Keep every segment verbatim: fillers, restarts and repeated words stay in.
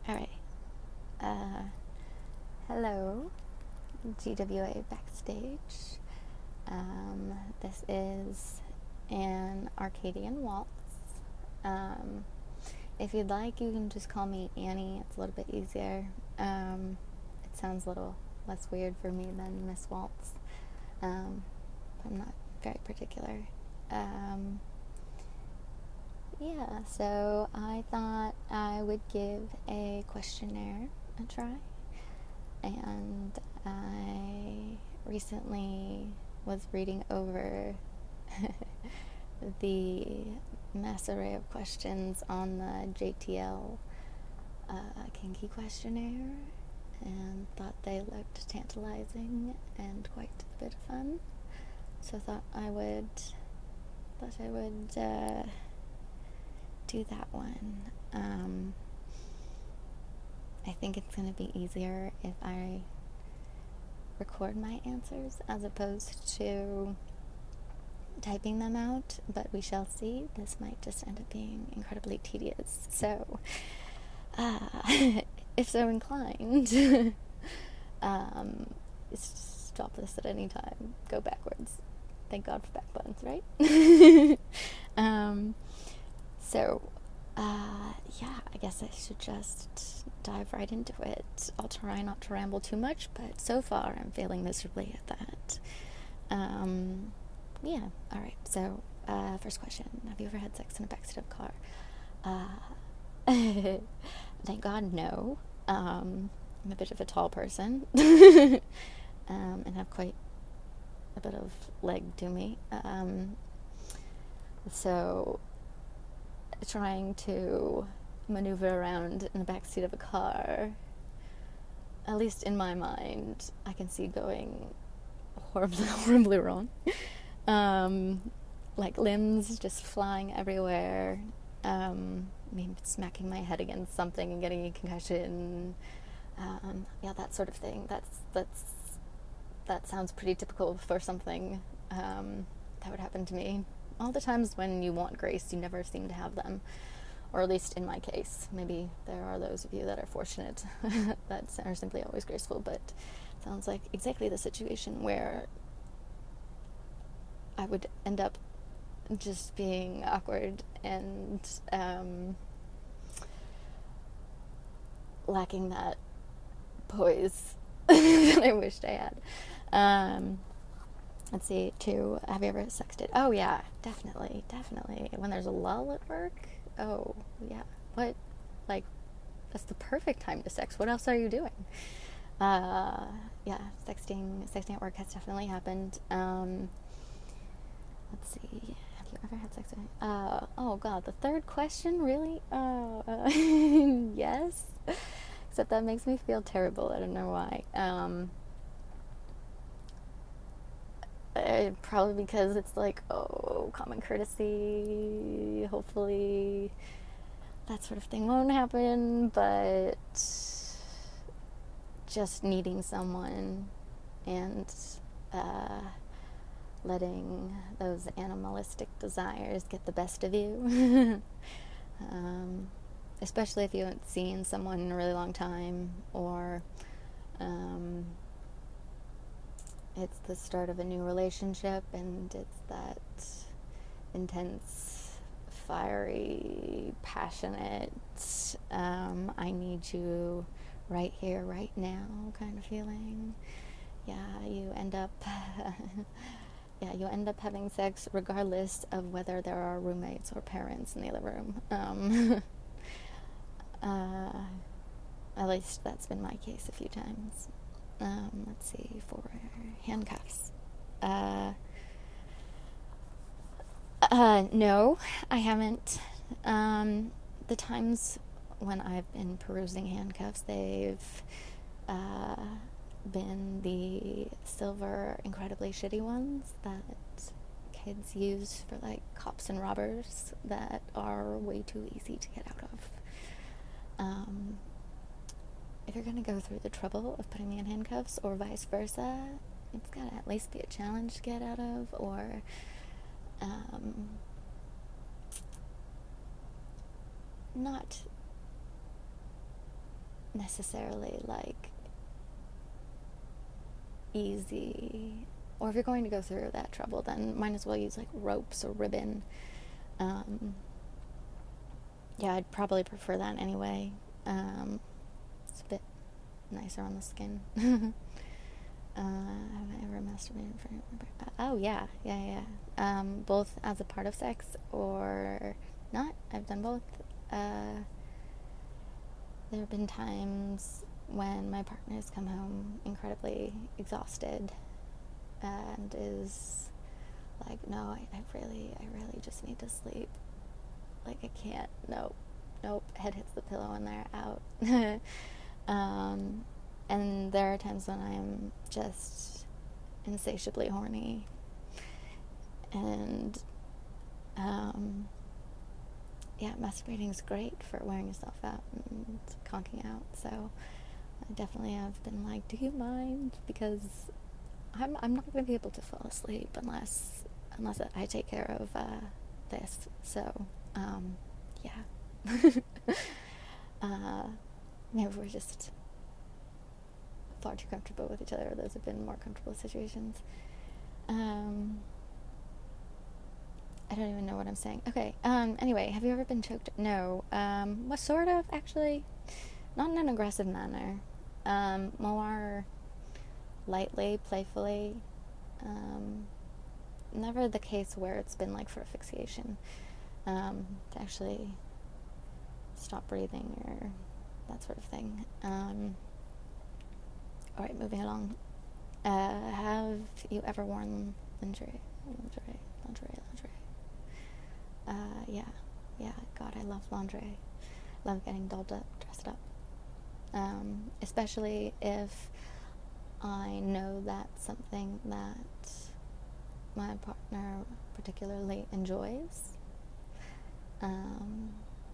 Alright. Uh, hello, G W A Backstage. Um, this is an Arcadian Waltz. Um, if you'd like, you can just call me Annie. It's a little bit easier. Um, it sounds a little less weird for me than Miss Waltz. Um, I'm not very particular. Um, yeah, so I thought I would give a questionnaire a try. And I recently was reading over the mass array of questions on the J T L uh, Kinky questionnaire and thought they looked tantalizing and quite a bit of fun. So I thought I would thought I would uh, do that one. Um, I think it's going to be easier if I record my answers as opposed to typing them out, but we shall see. This might just end up being incredibly tedious. So, uh, if so inclined, um, stop this at any time. Go backwards. Thank God for back buttons, right? um, so, uh, yeah, I guess I should just dive right into it. I'll try not to ramble too much, but so far I'm failing miserably at that. Um, yeah, alright, so, uh, first question. Have you ever had sex in a backseat of a car? Uh, thank God, no. Um, I'm a bit of a tall person, um, and have quite a bit of leg to me. Um, so, trying to maneuver around in the backseat of a car, at least in my mind, I can see going horribly, horribly wrong. Um, like limbs just flying everywhere, um, maybe smacking my head against something and getting a concussion, um, yeah, that sort of thing. That's, that's, that sounds pretty typical for something, um, that would happen to me. All the times when you want grace, you never seem to have them. Or at least in my case. Maybe there are those of you that are fortunate that are simply always graceful, but it sounds like exactly the situation where I would end up just being awkward and um, lacking that poise that I wished I had. Um, Let's see, two, have you ever sexted? Oh, yeah, definitely, definitely. When there's a lull at work, oh, yeah. What? Like, that's the perfect time to sext. What else are you doing? Uh, yeah, sexting, sexting at work has definitely happened. Um, let's see, have you ever had sex? Uh, oh, God, the third question, really? Uh, uh yes. Except that makes me feel terrible. I don't know why. Um... Uh, probably because it's like, oh, common courtesy, hopefully that sort of thing won't happen, but just needing someone and uh, letting those animalistic desires get the best of you, um, especially if you haven't seen someone in a really long time, or um, it's the start of a new relationship, and it's that intense, fiery, passionate, um, I need you right here, right now kind of feeling. Yeah, you end up, yeah, you end up having sex regardless of whether there are roommates or parents in the other room. Um, uh, at least that's been my case a few times. Um, let's see, for handcuffs. Uh, uh, no, I haven't. Um, the times when I've been perusing handcuffs, they've uh, been the silver, incredibly shitty ones that kids use for, like, cops and robbers that are way too easy to get out of. Um... If you're going to go through the trouble of putting me in handcuffs, or vice versa, it's got to at least be a challenge to get out of, or um, not necessarily like easy, or if you're going to go through that trouble, then might as well use like ropes or ribbon. Um, yeah, I'd probably prefer that anyway. Um, it's a bit nicer on the skin. uh, have I ever masturbated in front of my partner? Oh yeah, yeah, yeah. Um, both as a part of sex or not. I've done both. Uh, there have been times when my partner has come home incredibly exhausted and is like, no, I, I really, I really just need to sleep. Like, I can't, nope, nope, head hits the pillow and they're out. um, and there are times when I'm just insatiably horny. And, um, yeah, masturbating is great for wearing yourself out and conking out, so I definitely have been like, do you mind? Because I'm I'm not going to be able to fall asleep unless unless I take care of uh, this. So, um, yeah. uh, maybe we're just far too comfortable with each other. Those have been more comfortable situations. Um, I don't even know what I'm saying. Okay. Um, anyway, have you ever been choked? No. Um, what sort of, actually? Not in an aggressive manner. Um, more lightly, playfully. Um, never the case where it's been like for asphyxiation. Um, to actually stop breathing or that sort of thing. Um, alright, moving along. Uh, have you ever worn lingerie? Lingerie, lingerie, lingerie. Uh, yeah, yeah, God, I love lingerie. Love getting dolled up, dressed up. Um, especially if I know that's something that my partner particularly enjoys. Um,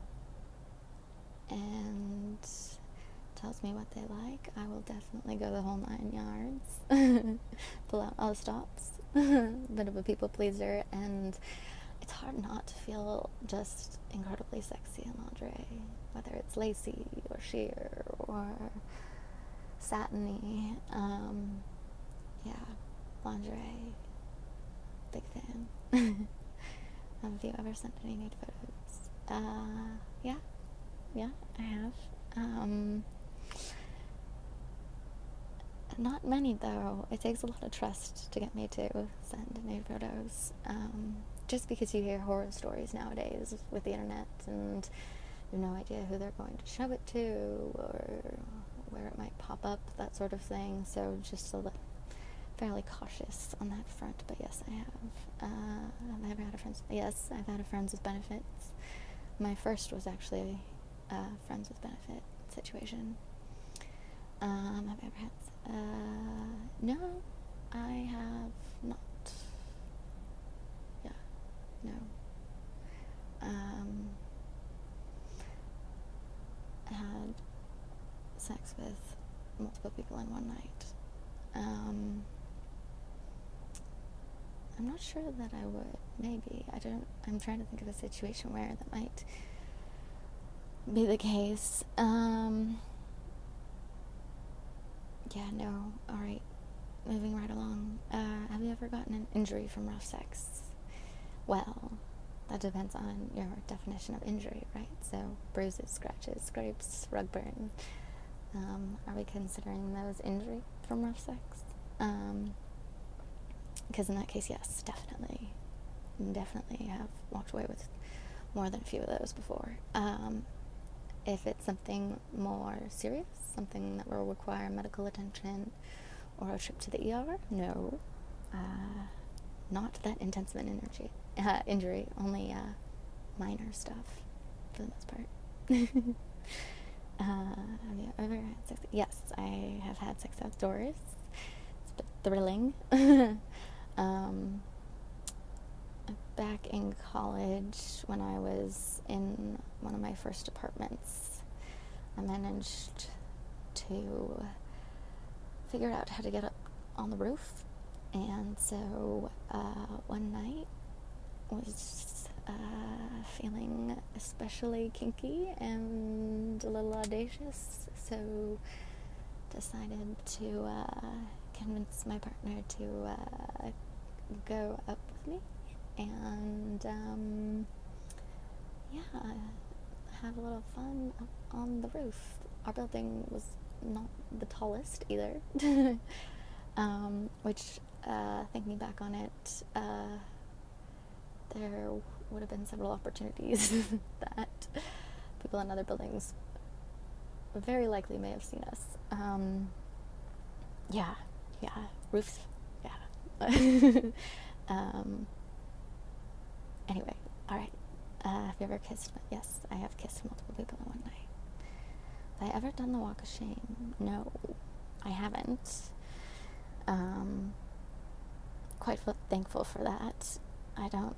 and tells me what they like, I will definitely go the whole nine yards. Pull out all the stops. Bit of a people pleaser, and it's hard not to feel just incredibly sexy in lingerie, whether it's lacy or sheer or satiny. Um, yeah, lingerie, big fan. Have you ever sent any nude photos? Uh, yeah, yeah, I have. Um, not many though. It takes a lot of trust to get me to send nude photos. Um, just because you hear horror stories nowadays with the internet and you have no idea who they're going to show it to or where it might pop up, that sort of thing. So just a little fairly cautious on that front, but yes, I have. Uh, have I ever had a friends? Yes, I've had a friends with benefits. My first was actually a friends with benefit situation. Um, have I ever had? Uh, no, I have not. Yeah, no. Um, I had sex with multiple people in one night. Um, I'm not sure that I would. Maybe. I don't. I'm trying to think of a situation where that might be the case. Um, yeah, no. Alright. Moving right along. Uh, have you ever gotten an injury from rough sex? Well, that depends on your definition of injury, right? So, bruises, scratches, scrapes, rug burn. Um, are we considering those injury from rough sex? Um, because in that case, yes, definitely. Definitely have walked away with more than a few of those before. Um, if it's something more serious, something that will require medical attention or a trip to the E R, no. Uh, not that intense of an energy, uh, injury, only uh, minor stuff for the most part. uh, have you ever had sex? Yes, I have had sex outdoors. It's a bit thrilling. um, back in college, when I was in one of my first apartments, I managed to figure out how to get up on the roof. And so uh, one night was uh, feeling especially kinky and a little audacious, so decided to uh, convince my partner to uh, go up with me and um, yeah, have a little fun up on the roof. Our building was not the tallest either, um, which uh, thinking back on it, uh, there would have been several opportunities that people in other buildings very likely may have seen us. Um, yeah, yeah, roofs, yeah. um, anyway, alright. Uh, have you ever kissed? Yes, I have kissed multiple people in one night. Have I ever done the walk of shame? No, I haven't. Um, quite f- thankful for that. I don't.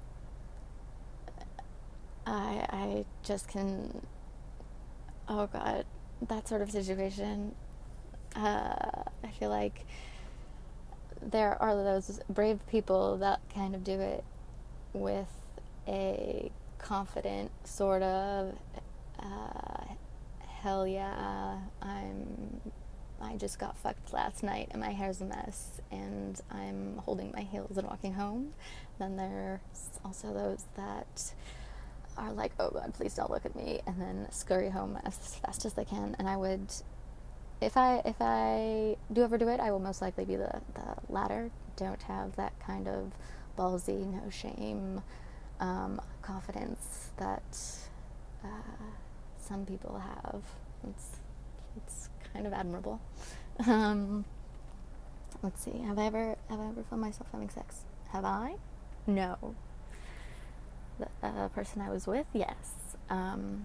I I just can. Oh God, that sort of situation. Uh, I feel like there are those brave people that kind of do it with a confident sort of uh, hell yeah, I'm I just got fucked last night and my hair's a mess and I'm holding my heels and walking home. Then there's also those that are like, oh God, please don't look at me, and then scurry home as fast as they can. And I would, if I if I do ever do it, I will most likely be the, the latter. Don't have that kind of ballsy, no shame, um, confidence that uh, some people have. It's it's kind of admirable. Um, let's see. Have I ever have I ever found myself having sex? Have I? No. The uh, person I was with, yes. Um,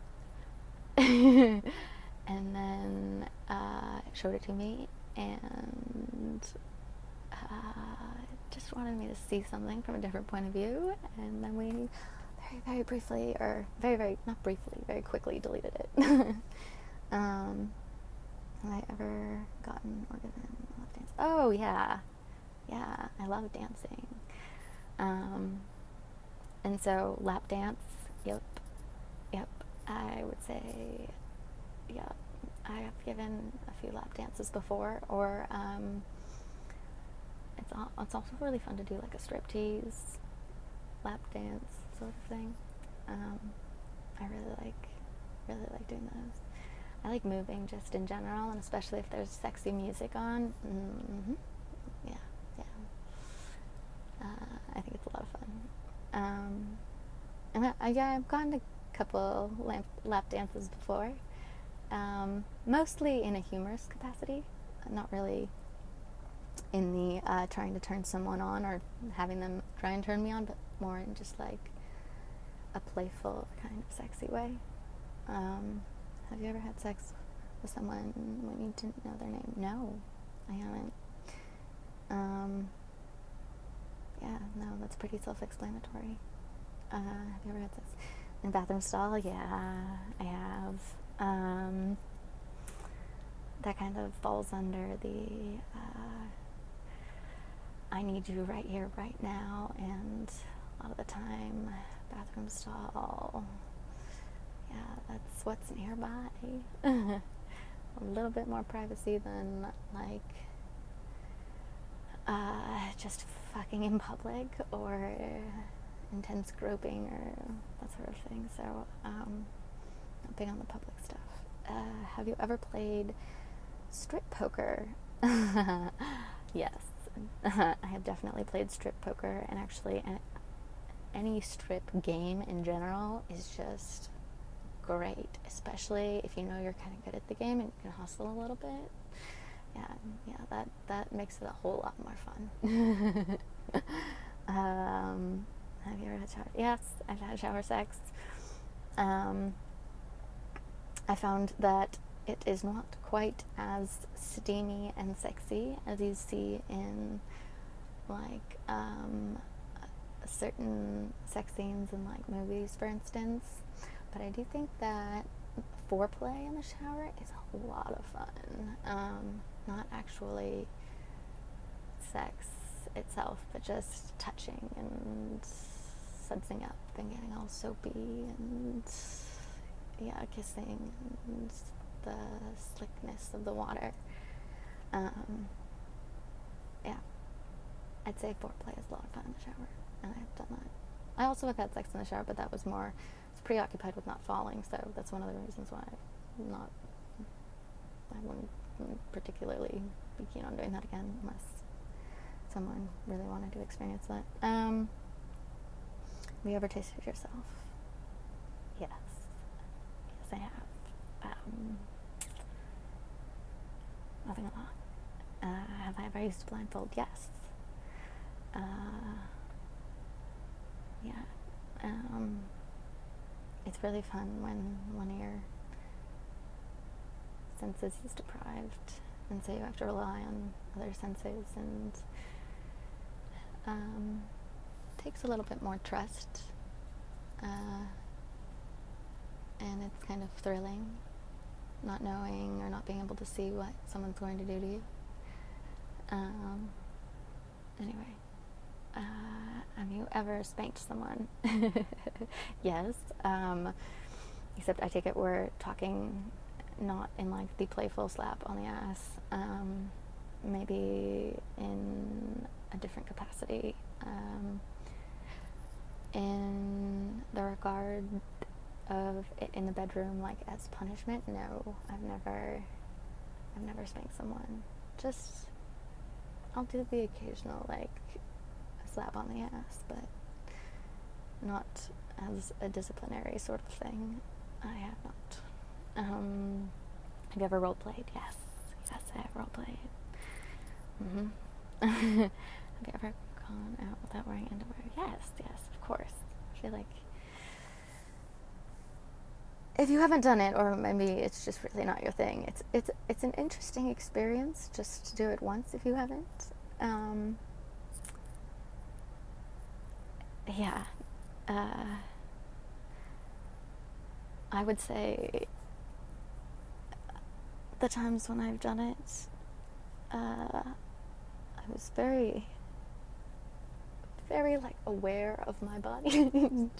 and then uh, showed it to me and uh, just wanted me to see something from a different point of view. And then we very, very briefly, or very, very, not briefly, very quickly deleted it. um, have I ever gotten orgasm in lap dance? Oh, yeah. Yeah, I love dancing. Um, and so, lap dance, yep, yep, I would say, yeah, I have given a few lap dances before, or, um, it's, all, it's also really fun to do, like, a striptease, lap dance sort of thing. Um, I really like, really like doing those. I like moving just in general, and especially if there's sexy music on. Mm-hmm. Yeah, yeah. Uh, I think it's a lot of fun. Um, and I, I, yeah, I've gone to a couple lap, lap dances before, um, mostly in a humorous capacity, not really in the uh, trying to turn someone on or having them try and turn me on, but more in just like a playful kind of sexy way. Um, have you ever had sex with someone when you didn't know their name? No, I haven't. Um, yeah, no, that's pretty self-explanatory. Uh, have you ever had sex in a bathroom stall? Yeah, I have. Um, that kind of falls under the uh, I need you right here, right now, and a lot of the time, bathroom stall. Yeah, that's what's nearby. A little bit more privacy than, like, uh, just fucking in public or intense groping or that sort of thing. So, um, not big on the public stuff. Uh, have you ever played strip poker? Yes. I have definitely played strip poker, and actually any strip game in general is just great, especially if you know you're kind of good at the game and you can hustle a little bit. Yeah, yeah, that, that makes it a whole lot more fun. um, have you ever had shower? Yes, I've had shower sex. Um, I found that it is not quite as steamy and sexy as you see in, like, um, certain sex scenes in, like, movies, for instance. But I do think that foreplay in the shower is a lot of fun. Um, not actually sex itself, but just touching and sudsing up and getting all soapy and, yeah, kissing and the slickness of the water. Um, yeah, I'd say foreplay is a lot of fun in the shower, and I've done that. I also have had sex in the shower, but that was more, I was preoccupied with not falling, so that's one of the reasons why I'm not, I wouldn't particularly be keen on doing that again unless someone really wanted to experience that. Um, have you ever tasted yourself? Yes. Yes, I have. Um, nothing a lot. Uh, have I ever used a blindfold? Yes. Uh, yeah. Um, it's really fun when one of your senses is deprived, and so you have to rely on other senses, and um, it takes a little bit more trust, uh, and it's kind of thrilling, not knowing or not being able to see what someone's going to do to you. Um, anyway, uh, have you ever spanked someone? Yes, um, except I take it we're talking not in like the playful slap on the ass, um, maybe in a different capacity, um, in the regard of it in the bedroom, like as punishment. No, I've never, I've never spanked someone. Just, I'll do the occasional like slap on the ass, but not as a disciplinary sort of thing. I have not. Um, have you ever role played? Yes, yes, I have role played. Mm-hmm. Have you ever gone out without wearing underwear? Yes, yes, of course. I feel like if you haven't done it, or maybe it's just really not your thing, it's it's it's an interesting experience just to do it once if you haven't. Um, yeah, uh, I would say the times when I've done it, uh, I was very, very like aware of my body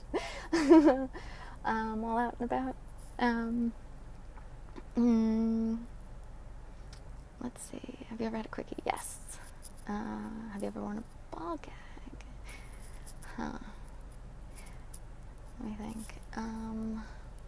um, while out and about. Um, mm, let's see. Have you ever had a quickie? Yes. Uh, have you ever worn a ball gag? Huh. Let me think. Um,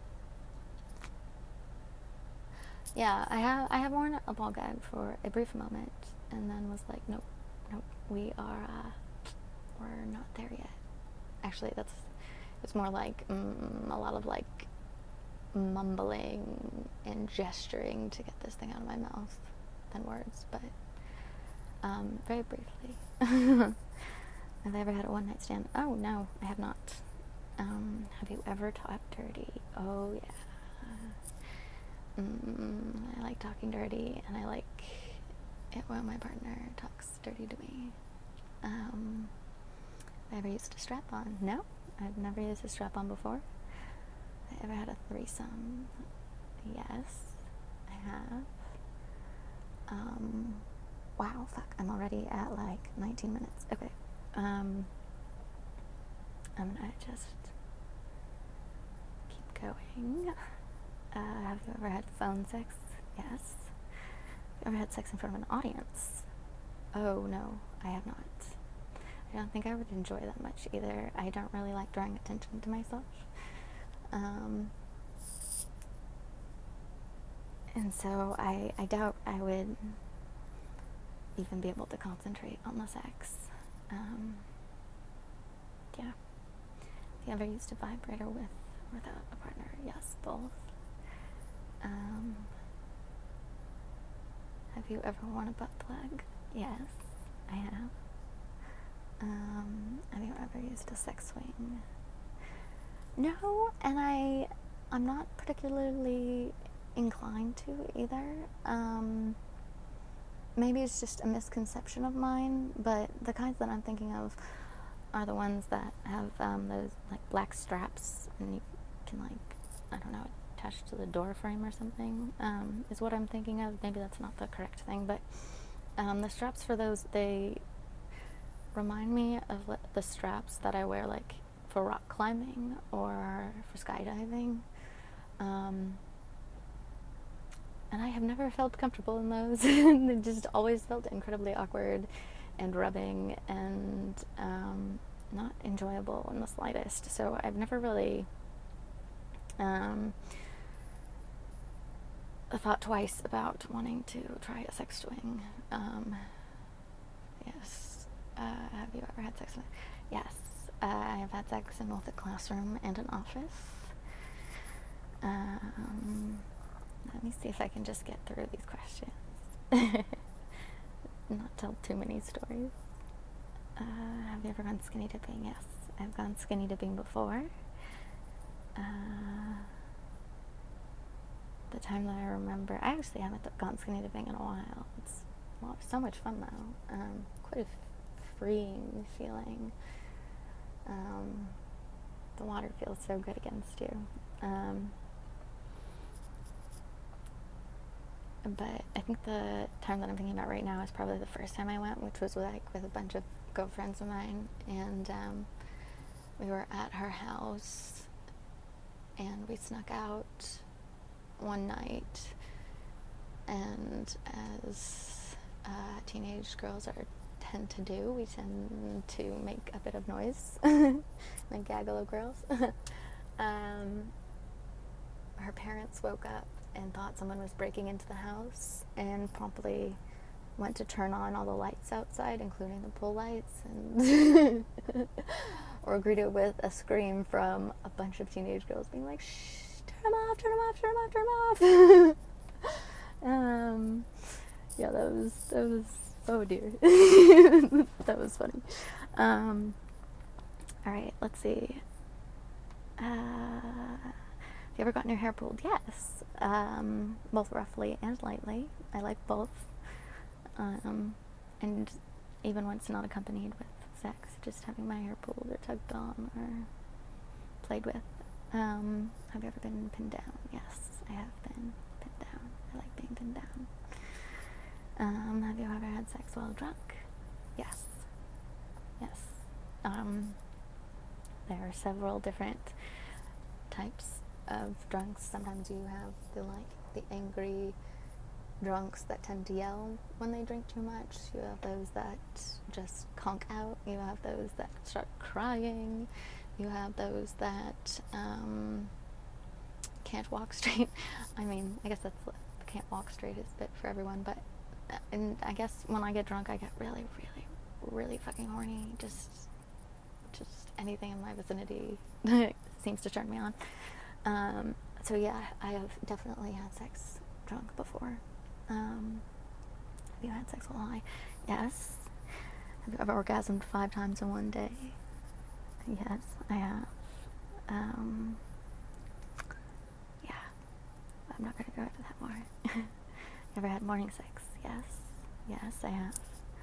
yeah, I have. I have worn a ball gag for a brief moment, and then was like, nope, nope. We are. Uh, we're not there yet. Actually, that's. It's more like mm, a lot of like mumbling and gesturing to get this thing out of my mouth than words, but um, very briefly. Have I ever had a one night stand? Oh no, I have not. Um, have you ever talked dirty? Oh yeah. Mm, I like talking dirty, and I like it when my partner talks dirty to me. Um, have I ever used a strap on? No, I've never used a strap on before. Have I ever had a threesome? Yes, I have. Um, wow, fuck, I'm already at like nineteen minutes. Okay. Um, I'm gonna just keep going. Uh, have you ever had phone sex? Yes. Have you ever had sex in front of an audience? Oh no, I have not. I don't think I would enjoy that much either. I don't really like drawing attention to myself. Um, and so I, I doubt I would even be able to concentrate on the sex. Um, yeah. Have you ever used a vibrator with or without a partner? Yes, both. Um, have you ever worn a butt plug? Yes, I have. Um, have you ever used a sex swing? No, and I, I'm not particularly inclined to either. Um, maybe it's just a misconception of mine, but the kinds that I'm thinking of are the ones that have um, those like black straps, and you can like, I don't know, attach to the door frame or something, um, is what I'm thinking of. Maybe that's not the correct thing, but um, the straps for those, they remind me of the straps that I wear like for rock climbing or for skydiving. Um, and I have never felt comfortable in those. They just always felt incredibly awkward and rubbing and um, not enjoyable in the slightest. So I've never really um, thought twice about wanting to try a sex swing. Um, yes. Uh, have you ever had sex in a... Yes. Uh, I have had sex in both a classroom and an office. Um, let me see if I can just get through these questions. Not tell too many stories. Uh, have you ever gone skinny dipping? Yes. I've gone skinny dipping before. Uh, the time that I remember, I actually haven't gone skinny dipping in a while. It's well, so much fun though. Um, quite a f- freeing feeling. Um, the water feels so good against you. Um, but I think the time that I'm thinking about right now is probably the first time I went, which was with, like with a bunch of girlfriends of mine, and um, we were at her house, and we snuck out one night, and as uh, teenage girls are tend to do, we tend to make a bit of noise, like gaggle of girls. um, her parents woke up and thought someone was breaking into the house, and promptly went to turn on all the lights outside, including the pool lights, and or greeted with a scream from a bunch of teenage girls being like, "Shh, turn them off, turn them off, turn them off, turn them off." um, yeah, that was, that was, oh dear. That was funny. Um, alright, let's see. Uh, have you ever gotten your hair pulled? Yes. Um, both roughly and lightly. I like both. Um, and even when it's not accompanied with sex, just having my hair pulled or tugged on or played with. Um, have you ever been pinned down? Yes, I have been pinned down. I like being pinned down. Um, have you ever had sex while drunk? Yes. Yes. Um, there are several different types of drunks. Sometimes you have the like the angry drunks that tend to yell when they drink too much. You have those that just conk out. You have those that start crying. You have those that um, can't walk straight. I mean, I guess that's can't walk straight is a bit for everyone, but uh, and I guess when I get drunk, I get really, really, really fucking horny. Just, just anything in my vicinity seems to turn me on. Um, so yeah, I have definitely had sex drunk before. Um, have you had sex while high? Yes. Have you ever orgasmed five times in one day? Yes, I have. Um, yeah, I'm not going to go into that more. Ever had morning sex? Yes. Yes, I have.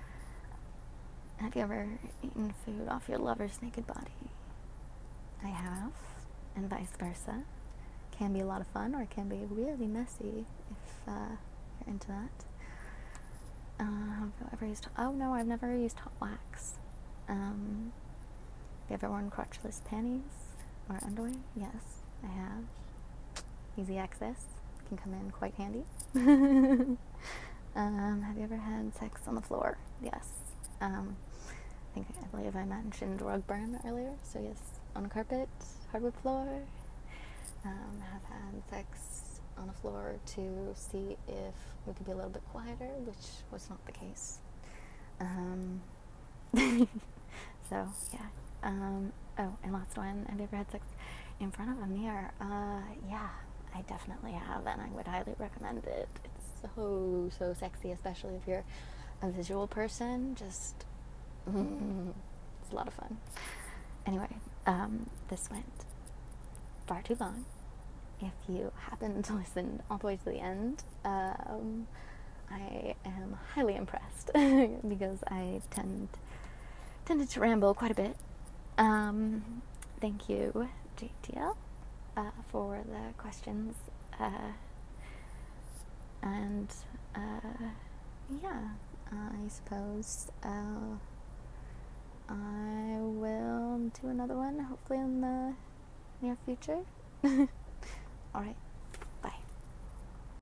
Have you ever eaten food off your lover's naked body? I have, and vice versa. Can be a lot of fun, or it can be really messy if uh, you're into that. Uh, have you ever used... Oh, no, I've never used hot wax. Um, have you ever worn crotchless panties or underwear? Yes, I have. Easy access. Can come in quite handy. um, have you ever had sex on the floor? Yes. Um, I think I believe I mentioned rug burn earlier, so yes, on a carpet, hardwood floor. Um, have had sex on a floor to see if we could be a little bit quieter, which was not the case. Um, so yeah. Um, oh, and last one, have you ever had sex in front of a mirror? Uh, yeah, I definitely have, and I would highly recommend it. It's so, so sexy, especially if you're a visual person. Just, mm, it's a lot of fun. Anyway, um, this went far too long. If you happen to listen all the way to the end, um, I am highly impressed because I tend tended to ramble quite a bit. Um, thank you, J T L, uh, for the questions, uh, and uh, yeah, I suppose uh, I will do another one hopefully in the near future. Alright,